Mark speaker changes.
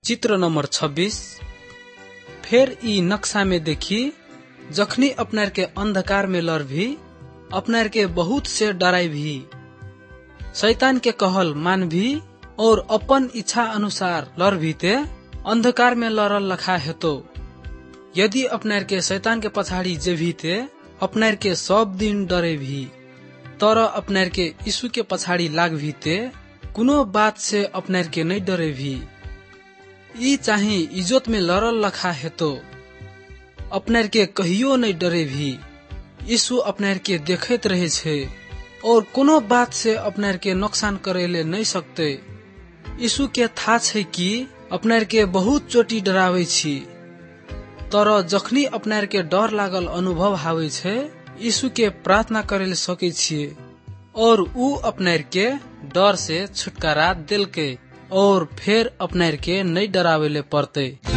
Speaker 1: चित्र नंबर 26। फिर ई नक्शा में देखी जखनी अपनार के अंधकार में लड़ भी अपनार के बहुत से डराई भी शैतान के कहल मान भी और अपन इच्छा अनुसार लड़ भी ते अंधकार में लड़ल लखा हेतो। यदि अपनार के शैतान के पछाड़ी जे भी ते अपनार के सब दिन डरे भी तर अपनार के यीशु के पछाड़ी लाग भी ते कुनो बात से अपनार के नहीं डरे भी। ई चाहे इज्जत में लड़ल लखा हेतो अपनार के कहियो नहीं डरे भी। यीशु अपनार के देखत रहे छे और कोनो बात से अपनार के नुकसान करेले नहीं सकते। यीशु के था छे कि अपनार के बहुत चोटी डरावे छी तर जखनी अपनार के डर लागल अनुभव हावे छे यीशु के प्रार्थना करेले सके छिए और ऊ अपनार के डर से छुटकारा दिल के और फिर अपनार के नहीं डरावेले पड़ते।